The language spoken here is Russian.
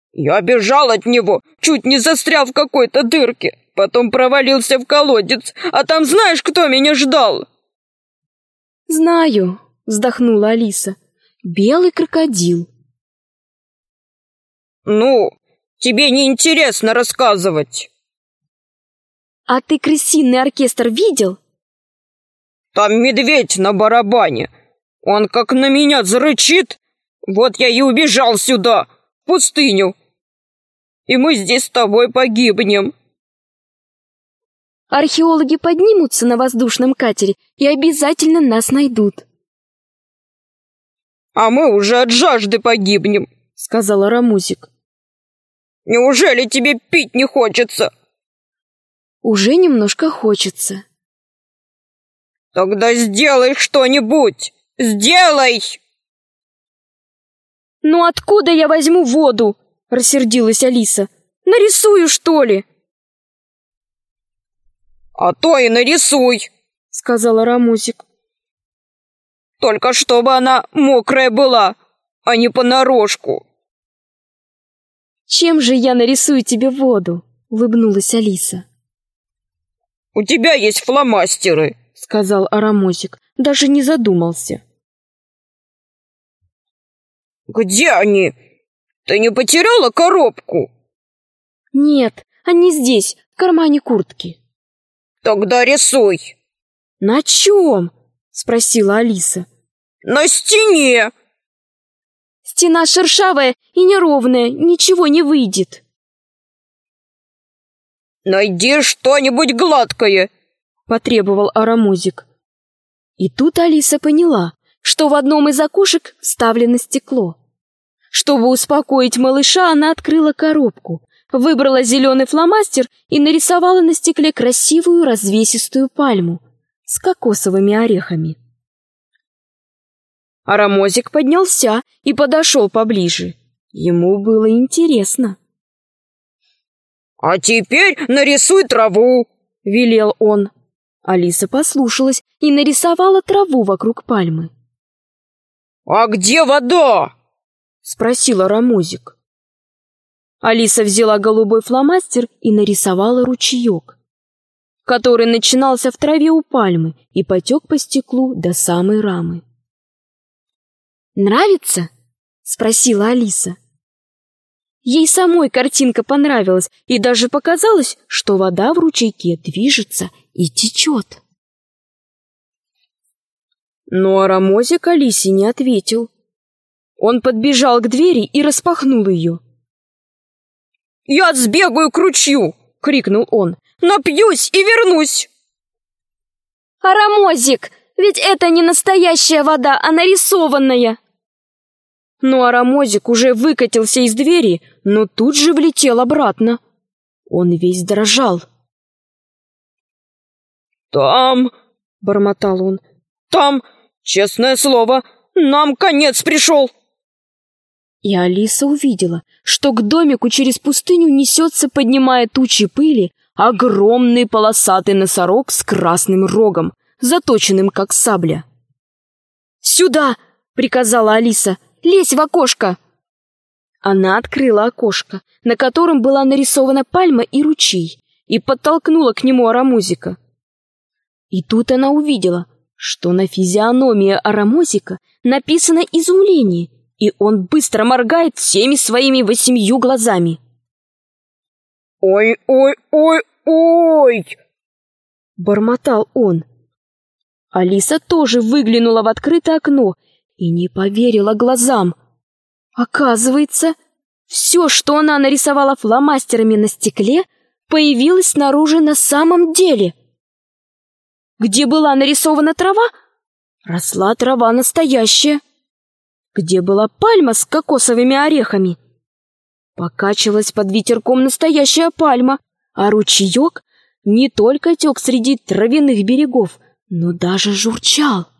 Я бежал от него, чуть не застрял в какой-то дырке. Потом провалился в колодец, а там знаешь, кто меня ждал?» «Знаю», — вздохнула Алиса. «Белый крокодил». «Ну, тебе не интересно рассказывать». «А ты крысиный оркестр видел?» «Там медведь на барабане. Он как на меня зарычит. Вот я и убежал сюда, в пустыню. И мы здесь с тобой погибнем». «Археологи поднимутся на воздушном катере и обязательно нас найдут». «А мы уже от жажды погибнем», — сказала Рамузик. «Неужели тебе пить не хочется?» «Уже немножко хочется». «Тогда сделай что-нибудь! Сделай!» «Ну откуда я возьму воду?» — рассердилась Алиса. «Нарисую, что ли?» «А то и нарисуй», — сказала Рамузик. «Только чтобы она мокрая была, а не понарошку». «Чем же я нарисую тебе воду?» — улыбнулась Алиса. «У тебя есть фломастеры», — сказал Арамозик, даже не задумался. «Где они? Ты не потеряла коробку?» «Нет, они здесь, в кармане куртки». «Тогда рисуй». «На чем?» — спросила Алиса. «На стене». «Стена шершавая и неровная, ничего не выйдет». «Найди что-нибудь гладкое», — потребовал Арамузик. И тут Алиса поняла, что в одном из окошек вставлено стекло. Чтобы успокоить малыша, она открыла коробку, выбрала зеленый фломастер и нарисовала на стекле красивую развесистую пальму с кокосовыми орехами. Арамозик поднялся и подошел поближе. Ему было интересно. «А теперь нарисуй траву», — велел он. Алиса послушалась и нарисовала траву вокруг пальмы. «А где вода?» — спросил Арамозик. Алиса взяла голубой фломастер и нарисовала ручеек, который начинался в траве у пальмы и потек по стеклу до самой рамы. «Нравится?» — спросила Алиса. Ей самой картинка понравилась, и даже показалось, что вода в ручейке движется и течет. Но Арамозик Алисе не ответил. Он подбежал к двери и распахнул ее. «Я сбегаю к ручью!» — крикнул он. «Напьюсь и вернусь!» «Арамозик, ведь это не настоящая вода, а нарисованная!» Но Арамозик уже выкатился из двери, но тут же влетел обратно. Он весь дрожал. «Там...» — бормотал он. «Там, честное слово, нам конец пришел!» И Алиса увидела, что к домику через пустыню несется, поднимая тучи пыли, огромный полосатый носорог с красным рогом, заточенным как сабля. «Сюда!» — приказала Алиса. «Лезь в окошко!» Она открыла окошко, на котором была нарисована пальма и ручей, и подтолкнула к нему Арамозика. И тут она увидела, что на физиономии Арамозика написано изумление, и он быстро моргает всеми своими 8 глазами. «Ой-ой-ой-ой!» — бормотал он. Алиса тоже выглянула в открытое окно и не поверила глазам. Оказывается, все, что она нарисовала фломастерами на стекле, появилось снаружи на самом деле. Где была нарисована трава, росла трава настоящая. Где была пальма с кокосовыми орехами, покачивалась под ветерком настоящая пальма, а ручеек не только тек среди травяных берегов, но даже журчал.